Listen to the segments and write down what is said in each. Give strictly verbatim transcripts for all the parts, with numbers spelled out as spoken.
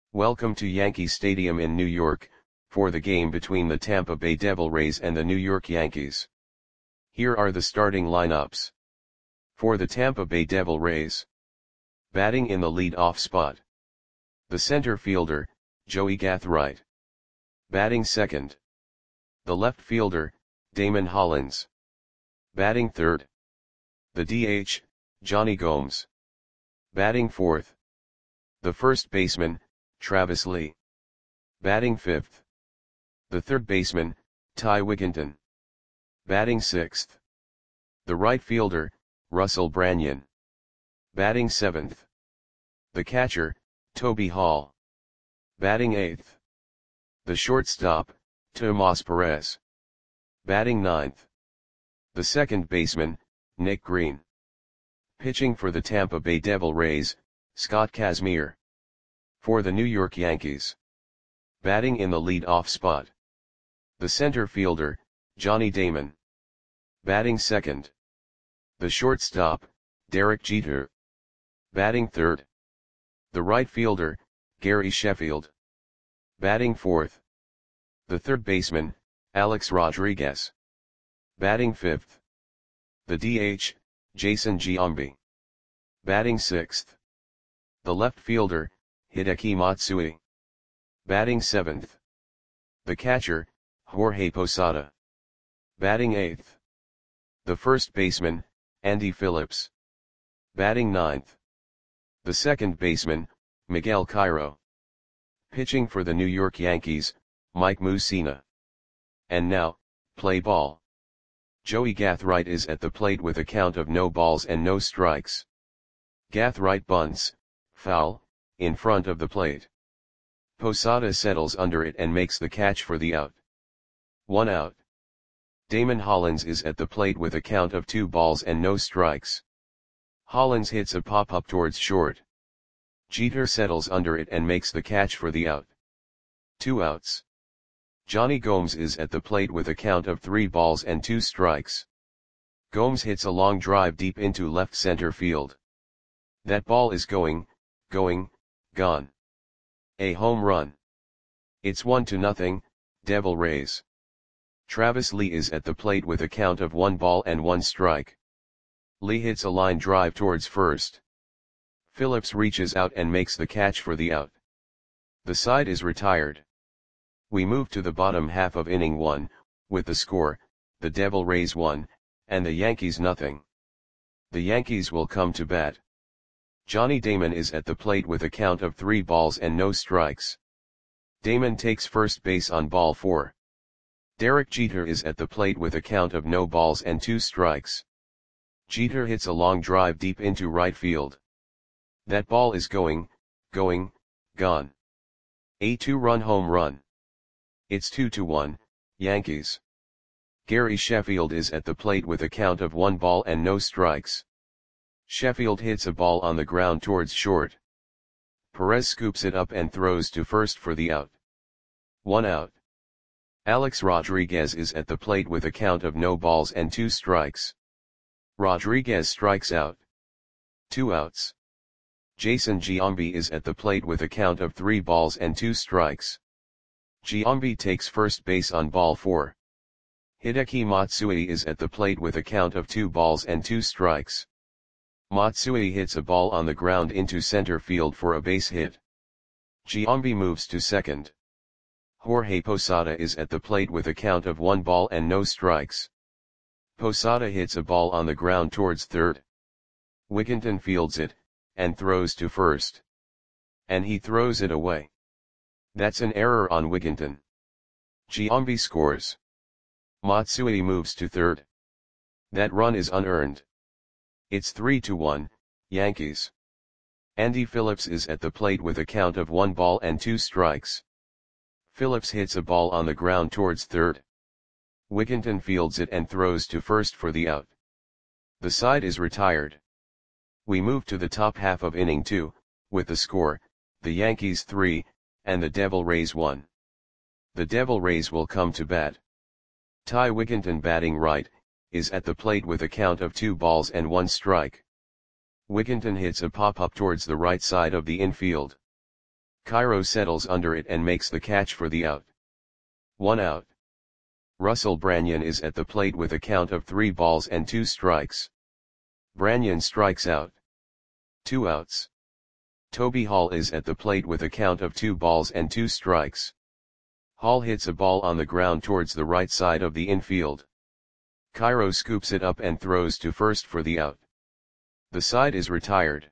Welcome to Yankee Stadium in New York, for the game between the Tampa Bay Devil Rays and the New York Yankees. Here are the starting lineups. For the Tampa Bay Devil Rays. Batting in the lead-off spot. The center fielder, Joey Gathright. Batting second. The left fielder, Damon Hollins. Batting third. The D H, Jonny Gomes. Batting fourth. The first baseman, Travis Lee. Batting fifth. The third baseman, Ty Wigginton. Batting sixth. The right fielder, Russell Branyan. Batting seventh. The catcher, Toby Hall. Batting eighth. The shortstop, Tomas Perez. Batting ninth. The second baseman, Nick Green. Pitching for the Tampa Bay Devil Rays, Scott Kazmir. For the New York Yankees. Batting in the lead-off spot. The center fielder, Johnny Damon. Batting second. The shortstop, Derek Jeter. Batting third. The right fielder, Gary Sheffield. Batting fourth. The third baseman, Alex Rodriguez. Batting fifth. The D H, Jason Giambi. Batting sixth. The left fielder, Hideki Matsui. Batting seventh. The catcher, Jorge Posada. Batting eighth. The first baseman, Andy Phillips. Batting ninth. The second baseman, Miguel Cairo. Pitching for the New York Yankees, Mike Mussina. And now, play ball. Joey Gathright is at the plate with a count of no balls and no strikes. Gathright bunts, foul, in front of the plate. Posada settles under it and makes the catch for the out. One out. Damon Hollins is at the plate with a count of two balls and no strikes. Hollins hits a pop-up towards short. Jeter settles under it and makes the catch for the out. Two outs. Jonny Gomes is at the plate with a count of three balls and two strikes. Gomes hits a long drive deep into left center field. That ball is going, going, gone. A home run. It's one to nothing, Devil Rays. Travis Lee is at the plate with a count of one ball and one strike. Lee hits a line drive towards first. Phillips reaches out and makes the catch for the out. The side is retired. We move to the bottom half of inning one, with the score, the Devil Rays one, and the Yankees nothing. The Yankees will come to bat. Johnny Damon is at the plate with a count of three balls and no strikes. Damon takes first base on ball four. Derek Jeter is at the plate with a count of no balls and two strikes. Jeter hits a long drive deep into right field. That ball is going, going, gone. A two-run home run. It's two to one, Yankees. Gary Sheffield is at the plate with a count of one ball and no strikes. Sheffield hits a ball on the ground towards short. Perez scoops it up and throws to first for the out. One out. Alex Rodriguez is at the plate with a count of no balls and two strikes. Rodriguez strikes out. Two outs. Jason Giambi is at the plate with a count of three balls and two strikes. Giambi takes first base on ball four. Hideki Matsui is at the plate with a count of two balls and two strikes. Matsui hits a ball on the ground into center field for a base hit. Giambi moves to second. Jorge Posada is at the plate with a count of one ball and no strikes. Posada hits a ball on the ground towards third. Wigginton fields it, and throws to first. And he throws it away. That's an error on Wigginton. Giambi scores. Matsui moves to third. That run is unearned. It's three to one, Yankees. Andy Phillips is at the plate with a count of one ball and two strikes. Phillips hits a ball on the ground towards third. Wigginton fields it and throws to first for the out. The side is retired. We move to the top half of inning two, with the score, the Yankees three, and the Devil Rays one. The Devil Rays will come to bat. Ty Wigginton batting right, is at the plate with a count of two balls and one strike. Wigginton hits a pop-up towards the right side of the infield. Cairo settles under it and makes the catch for the out. One out. Russell Branyan is at the plate with a count of three balls and two strikes. Branyan strikes out. Two outs. Toby Hall is at the plate with a count of two balls and two strikes. Hall hits a ball on the ground towards the right side of the infield. Cairo scoops it up and throws to first for the out. The side is retired.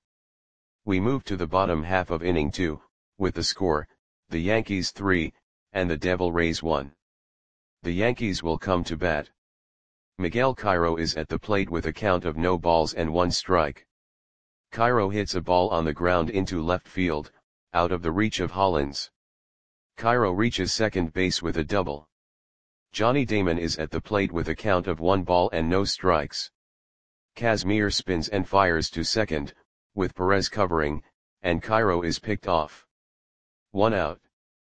We move to the bottom half of inning two, with the score, the Yankees three, and the Devil Rays one. The Yankees will come to bat. Miguel Cairo is at the plate with a count of no balls and one strike. Cairo hits a ball on the ground into left field, out of the reach of Hollins. Cairo reaches second base with a double. Johnny Damon is at the plate with a count of one ball and no strikes. Kazmir spins and fires to second, with Perez covering, and Cairo is picked off. One out.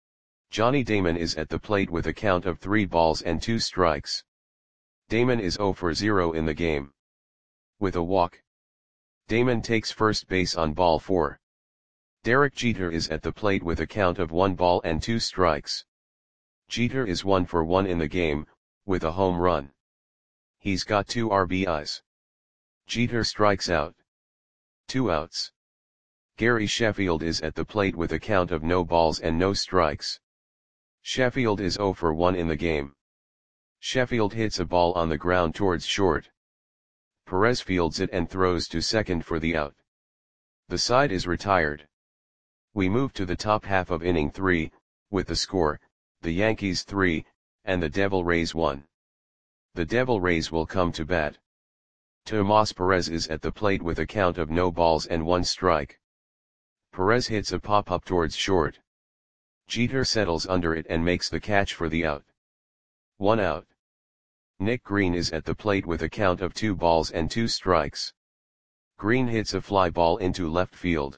Johnny Damon is at the plate with a count of three balls and two strikes. Damon is zero for zero in the game. With a walk. Damon takes first base on ball four. Derek Jeter is at the plate with a count of one ball and two strikes. Jeter is one for one in the game, with a home run. He's got two R B Is. Jeter strikes out. Two outs. Gary Sheffield is at the plate with a count of no balls and no strikes. Sheffield is zero for one in the game. Sheffield hits a ball on the ground towards short. Perez fields it and throws to second for the out. The side is retired. We move to the top half of inning three, with the score, the Yankees three, and the Devil Rays one. The Devil Rays will come to bat. Tomas Perez is at the plate with a count of no balls and one strike. Perez hits a pop-up towards short. Jeter settles under it and makes the catch for the out. One out. Nick Green is at the plate with a count of two balls and two strikes. Green hits a fly ball into left field.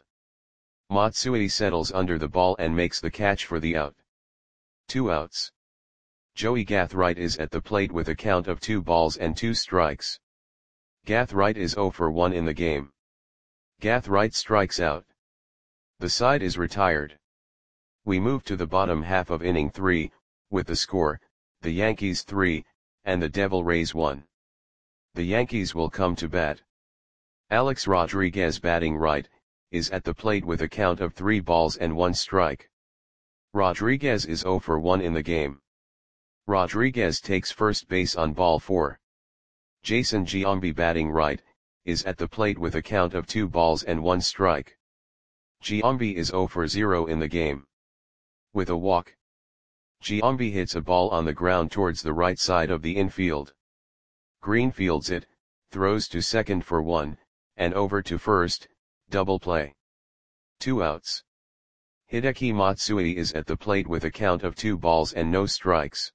Matsui settles under the ball and makes the catch for the out. Two outs. Joey Gathright is at the plate with a count of two balls and two strikes. Gathright is zero for one in the game. Gathright strikes out. The side is retired. We move to the bottom half of inning three, with the score, the Yankees three, and the Devil Rays one. The Yankees will come to bat. Alex Rodriguez, batting right, is at the plate with a count of three balls and one strike. Rodriguez is zero for one in the game. Rodriguez takes first base on ball four. Jason Giambi, batting right, is at the plate with a count of two balls and one strike. Giambi is zero for zero in the game. With a walk. Giambi hits a ball on the ground towards the right side of the infield. Green fields it, throws to second for one, and over to first, double play. Two outs. Hideki Matsui is at the plate with a count of two balls and no strikes.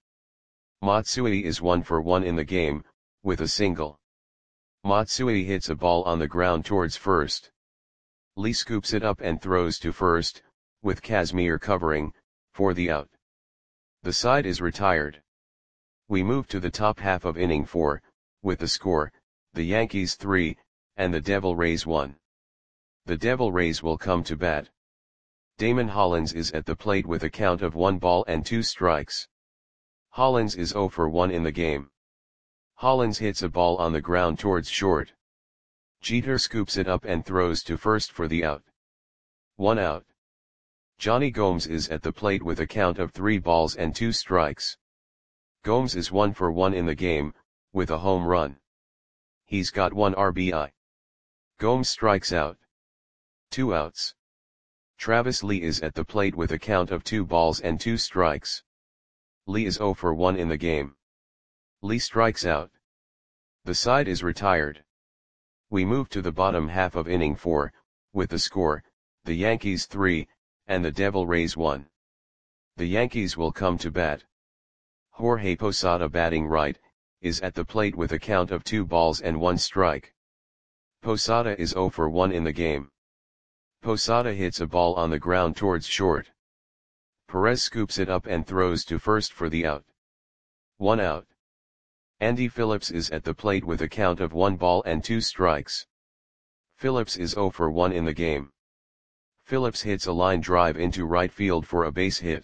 Matsui is one for one in the game, with a single. Matsui hits a ball on the ground towards first. Lee scoops it up and throws to first, with Kazmir covering, for the out. The side is retired. We move to the top half of inning four, with the score, the Yankees three, and the Devil Rays one. The Devil Rays will come to bat. Damon Hollins is at the plate with a count of one ball and two strikes. Hollins is zero for one in the game. Hollins hits a ball on the ground towards short. Jeter scoops it up and throws to first for the out. One out. Johnny Gomes is at the plate with a count of three balls and two strikes. Gomes is one for one in the game, with a home run. He's got one R B I. Gomes strikes out. Two outs. Travis Lee is at the plate with a count of two balls and two strikes. Lee is zero for one in the game. Lee strikes out. The side is retired. We move to the bottom half of inning four, with the score, the Yankees three, and the Devil Rays one. The Yankees will come to bat. Jorge Posada, batting right, is at the plate with a count of two balls and one strike. Posada is zero for one in the game. Posada hits a ball on the ground towards short. Perez scoops it up and throws to first for the out. One out. Andy Phillips is at the plate with a count of one ball and two strikes. Phillips is zero for one in the game. Phillips hits a line drive into right field for a base hit.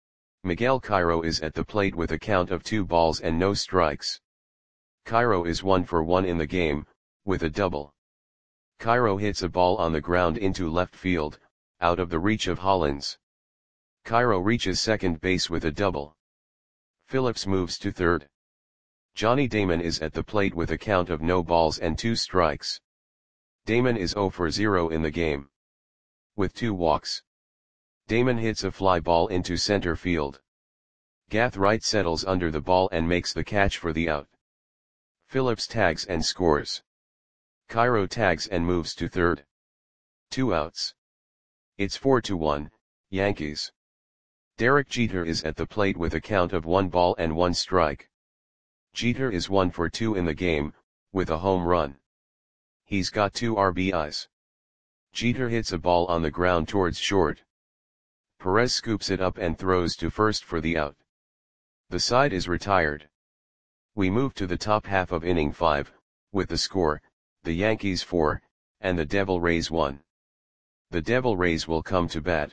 Miguel Cairo is at the plate with a count of two balls and no strikes. Cairo is one for one in the game, with a double. Cairo hits a ball on the ground into left field, out of the reach of Hollins. Cairo reaches second base with a double. Phillips moves to third. Johnny Damon is at the plate with a count of no balls and two strikes. Damon is zero for zero in the game. With two walks. Damon hits a fly ball into center field. Gathright settles under the ball and makes the catch for the out. Phillips tags and scores. Cairo tags and moves to third. Two outs. It's four to one, Yankees. Derek Jeter is at the plate with a count of one ball and one strike. Jeter is one for two in the game, with a home run. He's got two R B Is. Jeter hits a ball on the ground towards short. Perez scoops it up and throws to first for the out. The side is retired. We move to the top half of inning five, with the score, the Yankees four, and the Devil Rays one. The Devil Rays will come to bat.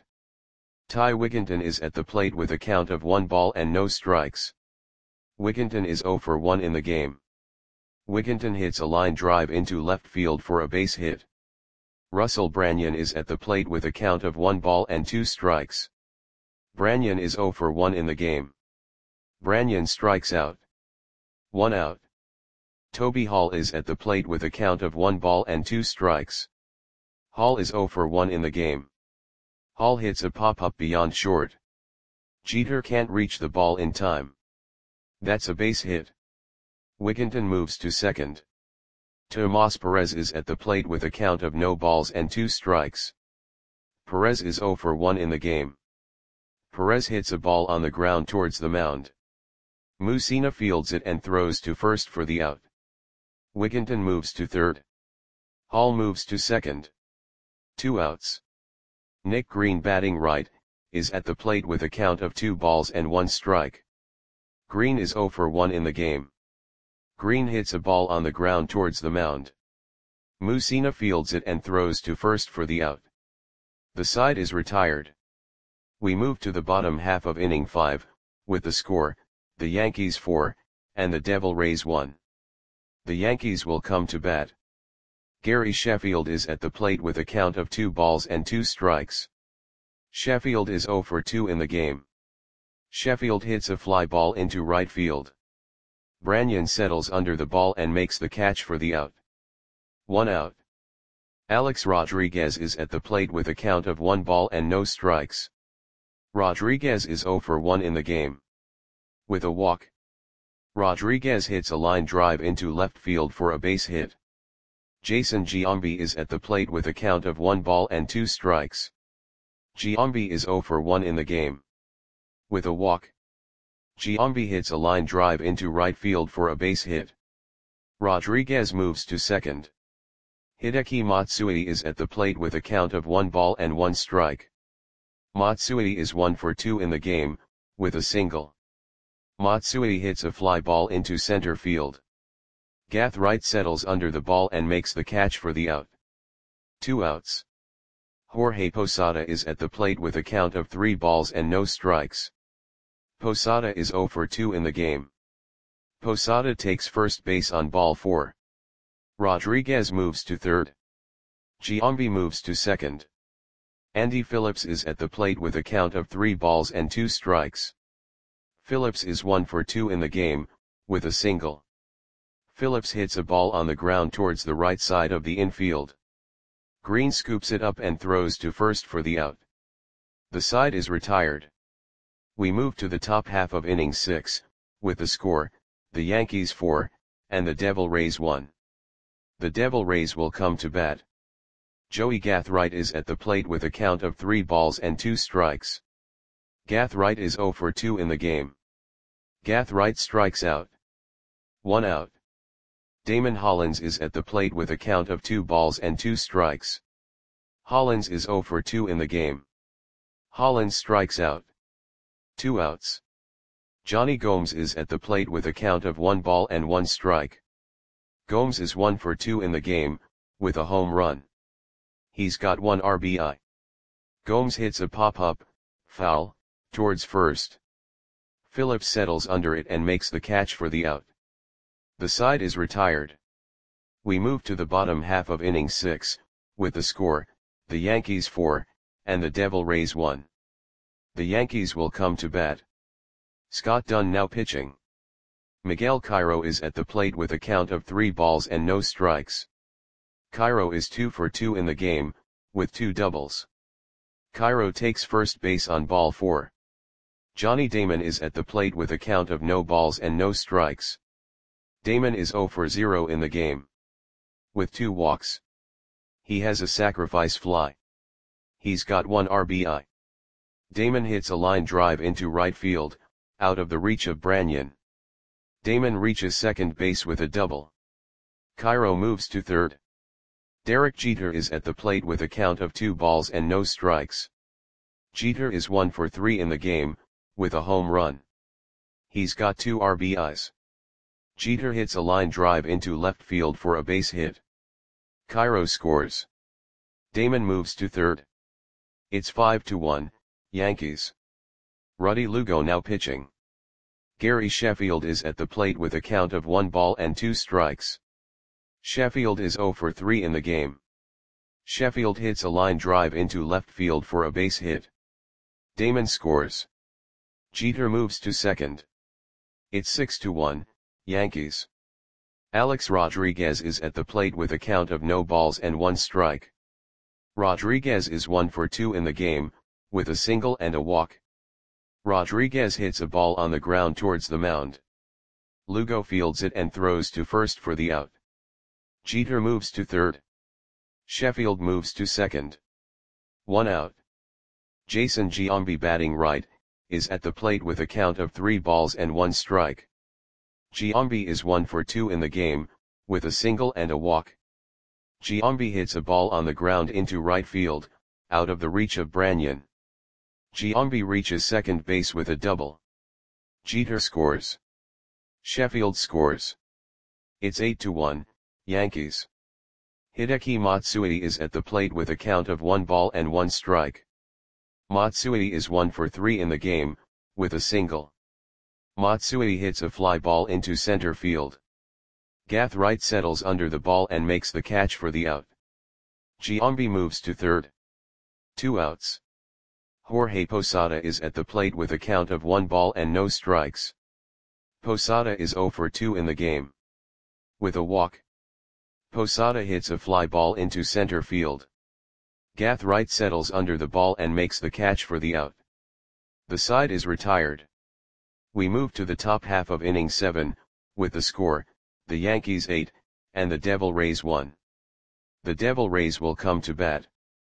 Ty Wigginton is at the plate with a count of one ball and no strikes. Wigginton is zero for one in the game. Wigginton hits a line drive into left field for a base hit. Russell Branyan is at the plate with a count of one ball and two strikes. Branyan is zero for one in the game. Branyan strikes out. One out. Toby Hall is at the plate with a count of one ball and two strikes. Hall is zero for one in the game. Hall hits a pop-up beyond short. Jeter can't reach the ball in time. That's a base hit. Wigginton moves to second. Tomas Perez is at the plate with a count of no balls and two strikes. Perez is zero for one in the game. Perez hits a ball on the ground towards the mound. Mussina fields it and throws to first for the out. Wigginton moves to third. Hall moves to second. Two outs. Nick Green, batting right, is at the plate with a count of two balls and one strike. Green is zero for one in the game. Green hits a ball on the ground towards the mound. Mussina fields it and throws to first for the out. The side is retired. We move to the bottom half of inning five, with the score, the Yankees four, and the Devil Rays one. The Yankees will come to bat. Gary Sheffield is at the plate with a count of two balls and two strikes. Sheffield is zero for two in the game. Sheffield hits a fly ball into right field. Branyan settles under the ball and makes the catch for the out. One out. Alex Rodriguez is at the plate with a count of one ball and no strikes. Rodriguez is zero for one in the game. With a walk. Rodriguez hits a line drive into left field for a base hit. Jason Giambi is at the plate with a count of one ball and two strikes. Giambi is zero for one in the game. With a walk. Giambi hits a line drive into right field for a base hit. Rodriguez moves to second. Hideki Matsui is at the plate with a count of one ball and one strike. Matsui is one for two in the game, with a single. Matsui hits a fly ball into center field. Gathright settles under the ball and makes the catch for the out. Two outs. Jorge Posada is at the plate with a count of three balls and no strikes. Posada is zero for two in the game. Posada takes first base on ball four. Rodriguez moves to third. Giambi moves to second. Andy Phillips is at the plate with a count of three balls and two strikes. Phillips is one for two in the game, with a single. Phillips hits a ball on the ground towards the right side of the infield. Green scoops it up and throws to first for the out. The side is retired. We move to the top half of inning six, with the score, the Yankees four, and the Devil Rays one. The Devil Rays will come to bat. Joey Gathright is at the plate with a count of three balls and two strikes. Gathright is zero for two in the game. Gathright strikes out. One out. Damon Hollins is at the plate with a count of two balls and two strikes. Hollins is zero for two in the game. Hollins strikes out. Two outs. Johnny Gomes is at the plate with a count of one ball and one strike. Gomes is one for two in the game, with a home run. He's got one R B I. Gomes hits a pop-up, foul, towards first. Phillips settles under it and makes the catch for the out. The side is retired. We move to the bottom half of inning six, with the score, the Yankees four, and the Devil Rays one. The Yankees will come to bat. Scott Dunn now pitching. Miguel Cairo is at the plate with a count of three balls and no strikes. Cairo is two for two in the game, with two doubles. Cairo takes first base on ball four. Johnny Damon is at the plate with a count of no balls and no strikes. Damon is zero for zero in the game, with two walks. He has a sacrifice fly. He's got one R B I. Damon hits a line drive into right field, out of the reach of Branyan. Damon reaches second base with a double. Cairo moves to third. Derek Jeter is at the plate with a count of two balls and no strikes. Jeter is one for three in the game, with a home run. He's got two R B Is. Jeter hits a line drive into left field for a base hit. Cairo scores. Damon moves to third. It's five to one, Yankees. Ruddy Lugo now pitching. Gary Sheffield is at the plate with a count of one ball and two strikes. Sheffield is zero for three in the game. Sheffield hits a line drive into left field for a base hit. Damon scores. Jeter moves to second. It's six to one, Yankees. Alex Rodriguez is at the plate with a count of no balls and one strike. Rodriguez is one for two in the game, with a single and a walk. Rodriguez hits a ball on the ground towards the mound. Lugo fields it and throws to first for the out. Jeter moves to third. Sheffield moves to second. One out. Jason Giambi, batting right, is at the plate with a count of three balls and one strike. Giambi is one for two in the game, with a single and a walk. Giambi hits a ball on the ground into right field, out of the reach of Branyan. Giambi reaches second base with a double. Jeter scores. Sheffield scores. It's eight to one, Yankees. Hideki Matsui is at the plate with a count of one ball and one strike. Matsui is one for three in the game, with a single. Matsui hits a fly ball into center field. Gath Wright settles under the ball and makes the catch for the out. Giambi moves to third. Two outs. Jorge Posada is at the plate with a count of one ball and no strikes. Posada is zero for two in the game, with a walk. Posada hits a fly ball into center field. Gath Wright settles under the ball and makes the catch for the out. The side is retired. We move to the top half of inning seven, with the score, the Yankees eight, and the Devil Rays one. The Devil Rays will come to bat.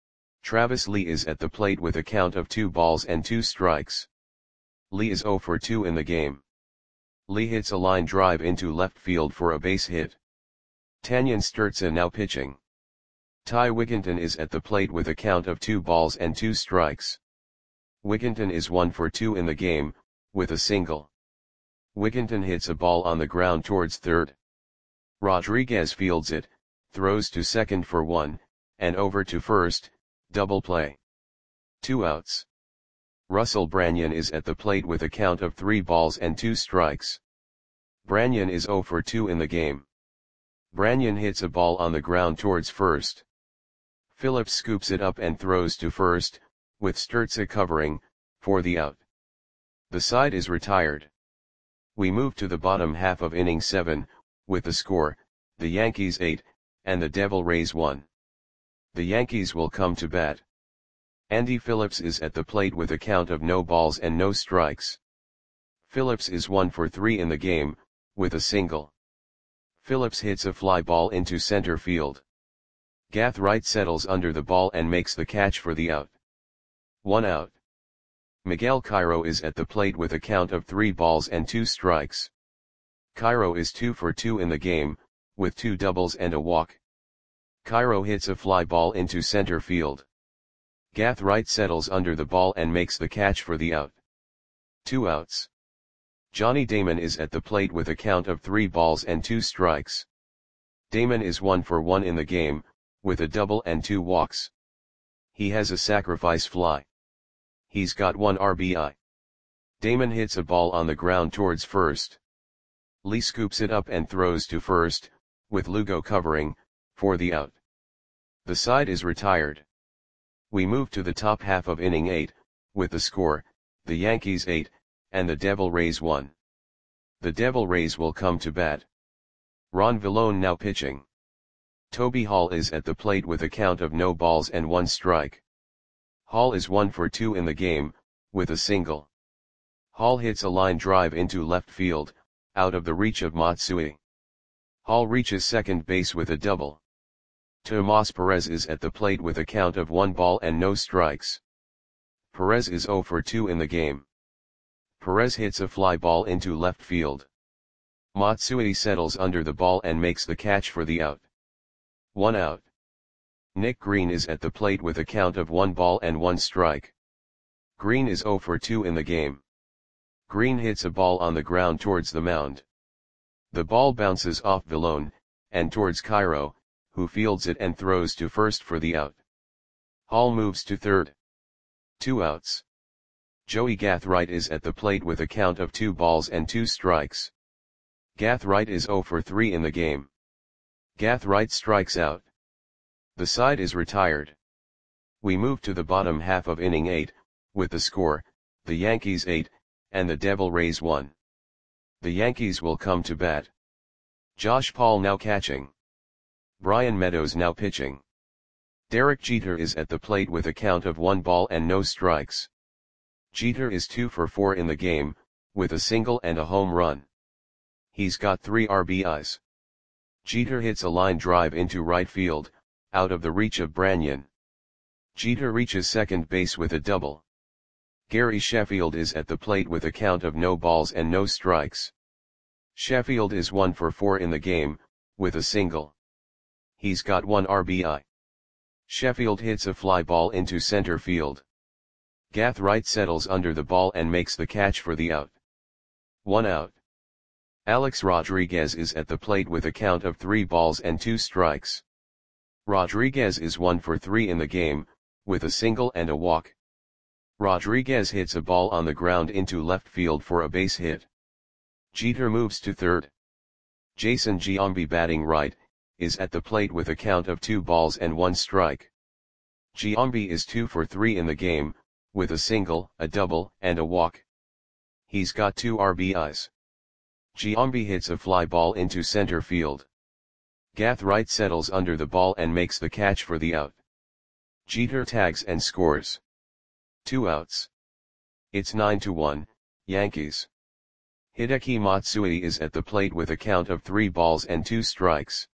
Travis Lee is at the plate with a count of two balls and two strikes. Lee is zero for two in the game. Lee hits a line drive into left field for a base hit. Tanyan Sturza now pitching. Ty Wigginton is at the plate with a count of two balls and two strikes. Wigginton is one for two in the game, with a single. Wigginton hits a ball on the ground towards third. Rodriguez fields it, throws to second for one, and over to first, double play. Two outs. Russell Branyan is at the plate with a count of three balls and two strikes. Branyan is zero for two in the game. Branyan hits a ball on the ground towards first. Phillips scoops it up and throws to first, with Sturza covering, for the out. The side is retired. We move to the bottom half of inning seven, with the score, the Yankees eight, and the Devil Rays one. The Yankees will come to bat. Andy Phillips is at the plate with a count of no balls and no strikes. Phillips is one for three in the game, with a single. Phillips hits a fly ball into center field. Gath Wright settles under the ball and makes the catch for the out. One out. Miguel Cairo is at the plate with a count of three balls and two strikes. Cairo is two for two in the game, with two doubles and a walk. Cairo hits a fly ball into center field. Gath Wright settles under the ball and makes the catch for the out. Two outs. Johnny Damon is at the plate with a count of three balls and two strikes. Damon is one for one in the game, with a double and two walks. He has a sacrifice fly. He's got one R B I. Damon hits a ball on the ground towards first. Lee scoops it up and throws to first, with Lugo covering, for the out. The side is retired. We move to the top half of inning eight, with the score, the Yankees eight, and the Devil Rays one. The Devil Rays will come to bat. Ron Villone now pitching. Toby Hall is at the plate with a count of no balls and one strike. Hall is one for two in the game, with a single. Hall hits a line drive into left field, out of the reach of Matsui. Hall reaches second base with a double. Tomas Perez is at the plate with a count of one ball and no strikes. Perez is zero for two in the game. Perez hits a fly ball into left field. Matsui settles under the ball and makes the catch for the out. One out. Nick Green is at the plate with a count of one ball and one strike. Green is zero for two in the game. Green hits a ball on the ground towards the mound. The ball bounces off Villone, and towards Cairo, who fields it and throws to first for the out. Hall moves to third. Two outs. Joey Gathright is at the plate with a count of two balls and two strikes. Gathright is zero for three in the game. Gathright strikes out. The side is retired. We move to the bottom half of inning eight, with the score, the Yankees eight, and the Devil Rays one. The Yankees will come to bat. Josh Paul now catching. Brian Meadows now pitching. Derek Jeter is at the plate with a count of one ball and no strikes. Jeter is two for four in the game, with a single and a home run. He's got three R B Is. Jeter hits a line drive into right field, out of the reach of Branyan. Jeter reaches second base with a double. Gary Sheffield is at the plate with a count of no balls and no strikes. Sheffield is one for four in the game, with a single. He's got one R B I. Sheffield hits a fly ball into center field. Gathright settles under the ball and makes the catch for the out. One out. Alex Rodriguez is at the plate with a count of three balls and two strikes. Rodriguez is one for three in the game, with a single and a walk. Rodriguez hits a ball on the ground into left field for a base hit. Jeter moves to third. Jason Giambi, batting right, is at the plate with a count of two balls and one strike. Giambi is two for three in the game, with a single, a double, and a walk. He's got two R B Is. Giambi hits a fly ball into center field. Gathright settles under the ball and makes the catch for the out. Jeter tags and scores. Two outs. It's nine to one, Yankees. Hideki Matsui is at the plate with a count of three balls and two strikes.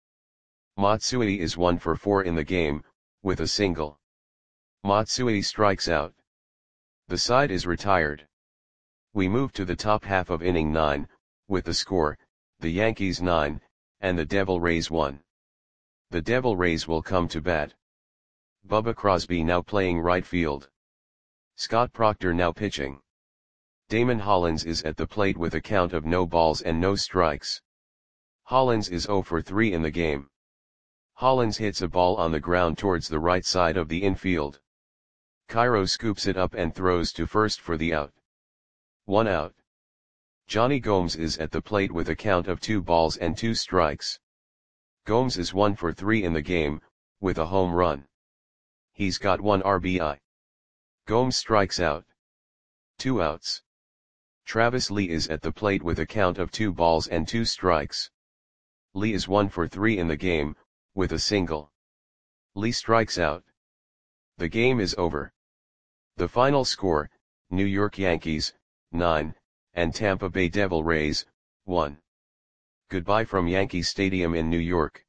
Matsui is one for four in the game, with a single. Matsui strikes out. The side is retired. We move to the top half of inning nine, with the score, the Yankees nine, and the Devil Rays one. The Devil Rays will come to bat. Bubba Crosby now playing right field. Scott Proctor now pitching. Damon Hollins is at the plate with a count of no balls and no strikes. Hollins is zero for three in the game. Hollins hits a ball on the ground towards the right side of the infield. Cairo scoops it up and throws to first for the out. One out. Johnny Gomes is at the plate with a count of two balls and two strikes. Gomes is one for three in the game, with a home run. He's got one R B I. Gomes strikes out. Two outs. Travis Lee is at the plate with a count of two balls and two strikes. Lee is one for three in the game, with a single. Lee strikes out. The game is over. The final score, New York Yankees, nine, and Tampa Bay Devil Rays, one. Goodbye from Yankee Stadium in New York.